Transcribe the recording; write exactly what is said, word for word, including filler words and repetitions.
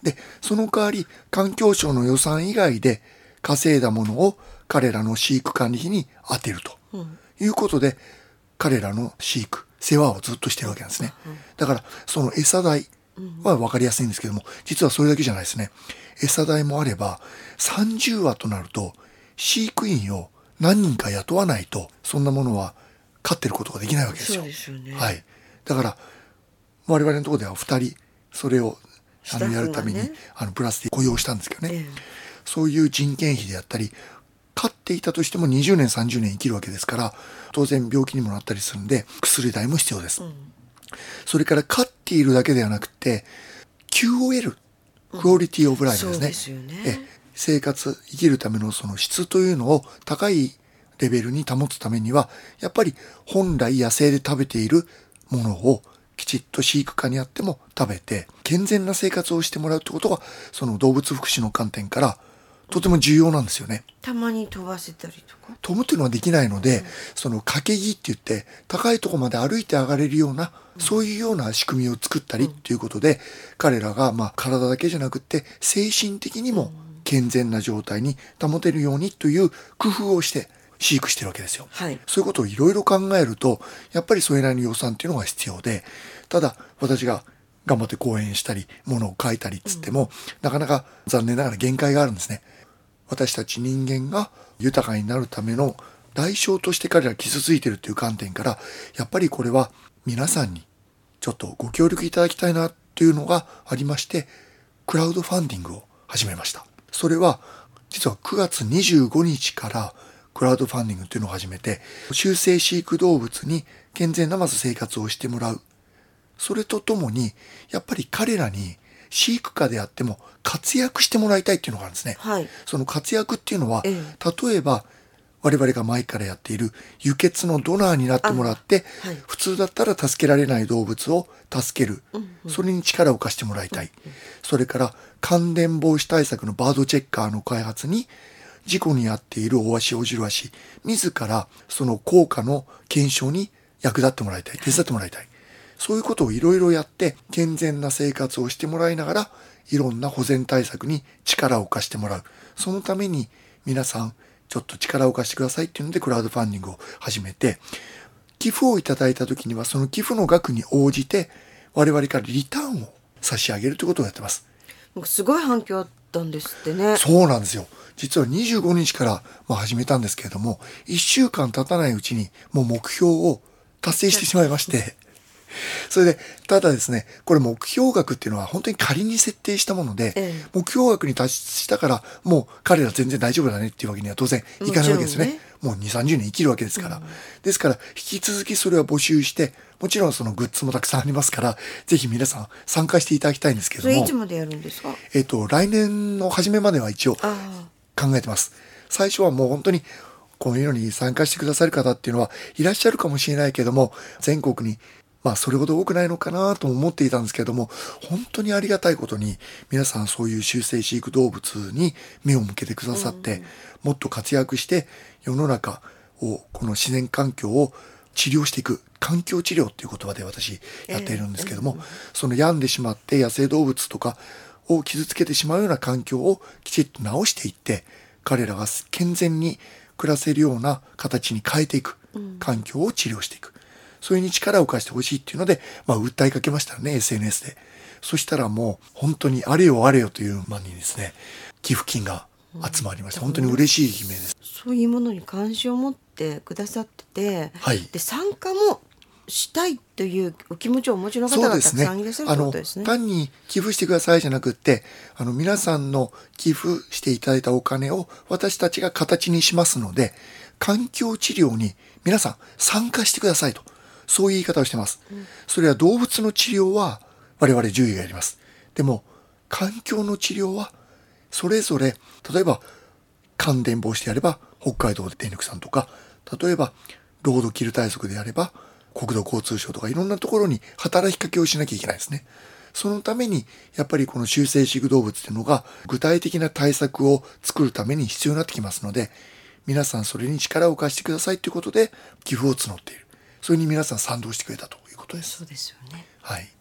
で、その代わり環境省の予算以外で稼いだものを彼らの飼育管理費に充てるということで、彼らの飼育、世話をずっとしてるわけなんですね。だからその餌代は分かりやすいんですけども、実はそれだけじゃないですね。餌代もあれば、さんじゅうわとなると飼育員を何人か雇わないとそんなものは飼ってることができないわけですよ。 そうですよね。 はい。だから我々のところではふたりそれをあのやるために、ね、あのプラスで雇用したんですけどね、ええ、そういう人件費であったり、飼っていたとしてもにじゅうねんさんじゅうねん生きるわけですから、当然病気にもなったりするんで薬代も必要です、うん、それから飼っているだけではなくて キューオーエル、クオリティオブライフですね、うん、そうですよね。え生活生きるためのその質というのを高いレベルに保つためには、やっぱり本来野生で食べているものをきちっと飼育下にあっても食べて健全な生活をしてもらうってことが、その動物福祉の観点からとても重要なんですよね。 たまに飛ばせたりとか飛ぶっていうのはできないので、うん、その掛け木って言って高いところまで歩いて上がれるような、うん、そういうような仕組みを作ったりっていうことで、うん、彼らがまあ体だけじゃなくって精神的にも健全な状態に保てるようにという工夫をして飼育してるわけですよ、はい、そういうことをいろいろ考えると、やっぱりそれなりの予算っていうのが必要で、ただ私が頑張って講演したり物を書いたりっつっても、うん、なかなか残念ながら限界があるんですね。私たち人間が豊かになるための代償として彼ら傷ついているという観点から、やっぱりこれは皆さんにちょっとご協力いただきたいなというのがありまして、クラウドファンディングを始めました。それは実はくがつにじゅうごにちからクラウドファンディングというのを始めて、終生飼育動物に健全なまず生活をしてもらう。それとともにやっぱり彼らに飼育下であっても活躍してもらいたいっていうのがあるんですね、はい、その活躍っていうのは、ええ、例えば我々が前からやっている輸血のドナーになってもらって、はい、普通だったら助けられない動物を助ける、うんうん、それに力を貸してもらいたい、うんうん、それから感電防止対策のバードチェッカーの開発に事故に遭っているオオワシオジロワシ自らその効果の検証に役立ってもらいたい、手伝ってもらいたい、はい、そういうことをいろいろやって健全な生活をしてもらいながら、いろんな保全対策に力を貸してもらう。そのために皆さんちょっと力を貸してくださいっていうのでクラウドファンディングを始めて、寄付をいただいた時にはその寄付の額に応じて我々からリターンを差し上げるということをやってます。 すごい反響あったんですってね。 そうなんですよ。実はにじゅうごにちからまあ始めたんですけれども、いっしゅうかん経たないうちにもう目標を達成してしまいましてそれでただですね、これ目標額っていうのは本当に仮に設定したもので、ええ、目標額に達したからもう彼ら全然大丈夫だねっていうわけには当然いかないわけですね。ね、もうにじゅう、さんじゅうねん生きるわけですから、うん、ですから引き続きそれは募集して、もちろんそのグッズもたくさんありますから、ぜひ皆さん参加していただきたいんですけども。 それいつまでやるんですか？ えっと来年の初めまでは一応考えてます。最初はもう本当にこういうのに参加してくださる方っていうのはいらっしゃるかもしれないけども、全国にまあそれほど多くないのかなと思っていたんですけれども、本当にありがたいことに皆さんそういう終生飼育動物に目を向けてくださって、うん、もっと活躍して世の中を、この自然環境を治療していく、環境治療っていう言葉で私やっているんですけども、えーうん、その病んでしまって野生動物とかを傷つけてしまうような環境をきちっと直していって、彼らが健全に暮らせるような形に変えていく、環境を治療していく、それに力を貸してほしいっていうので、まあ、訴えかけましたね、エスエヌエス で。そしたらもう本当にあれよあれよという間にですね、寄付金が集まりました。本当に嬉しい悲鳴です。 そういうものに関心を持ってくださってて、 はい、 で参加もしたいというお気持ちをお持ちの方がたくさんいらっしゃるということですね。 単に寄付してくださいじゃなくって、あの皆さんの寄付していただいたお金を私たちが形にしますので、環境治療に皆さん参加してくださいと、そういう言い方をしてます、うん、それは動物の治療は我々獣医がやります。でも環境の治療はそれぞれ、例えば感電防止であれば北海道電力さんとか、例えばロードキル対策であれば国土交通省とか、いろんなところに働きかけをしなきゃいけないですね。そのためにやっぱりこの終生飼育動物っていうのが具体的な対策を作るために必要になってきますので、皆さんそれに力を貸してくださいということで寄付を募っている。それに皆さん賛同してくれたということです。 そうですよね。 はい。